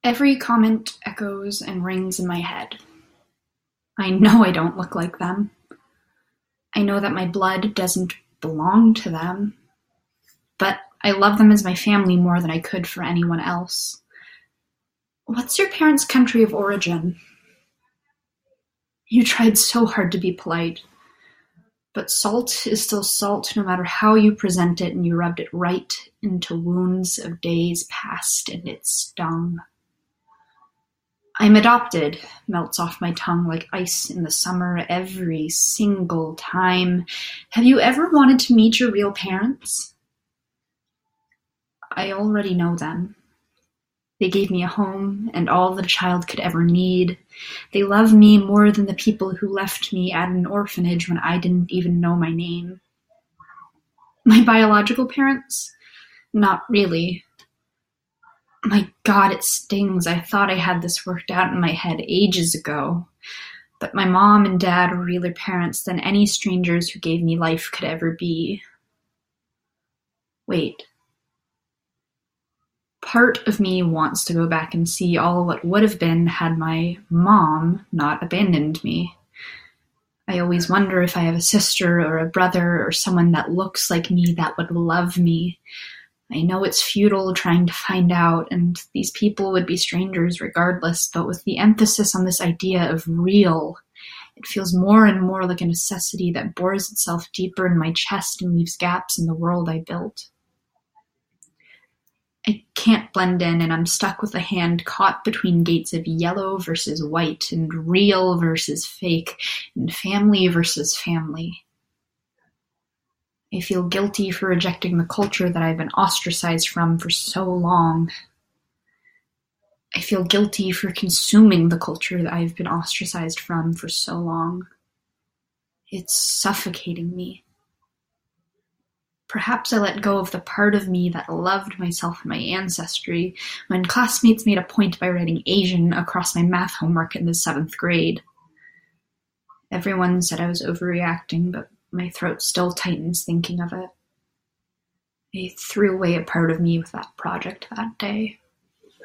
Every comment echoes and rings in my head. I know I don't look like them. I know that my blood doesn't belong to them, but I love them as my family more than I could for anyone else. What's your parents' country of origin? You tried so hard to be polite, but salt is still salt no matter how you present it, and you rubbed it right into wounds of days past, and it stung. I'm adopted melts off my tongue like ice in the summer every single time. Have you ever wanted to meet your real parents? I already know them. They gave me a home and all that a child could ever need. They love me more than the people who left me at an orphanage when I didn't even know my name. My biological parents? Not really. My God, it stings. I thought I had this worked out in my head ages ago. But my mom and dad were realer parents than any strangers who gave me life could ever be. Wait. Part of me wants to go back and see all what would have been had my mom not abandoned me. I always wonder if I have a sister or a brother or someone that looks like me that would love me. I know it's futile trying to find out, and these people would be strangers regardless, but with the emphasis on this idea of real, it feels more and more like a necessity that bores itself deeper in my chest and leaves gaps in the world I built. I can't blend in, and I'm stuck with a hand caught between gates of yellow versus white, and real versus fake, and family versus family. I feel guilty for rejecting the culture that I've been ostracized from for so long. I feel guilty for consuming the culture that I've been ostracized from for so long. It's suffocating me. Perhaps I let go of the part of me that loved myself and my ancestry when classmates made a point by writing Asian across my math homework in the 7th grade. Everyone said I was overreacting, but my throat still tightens thinking of it. I threw away a part of me with that project that day.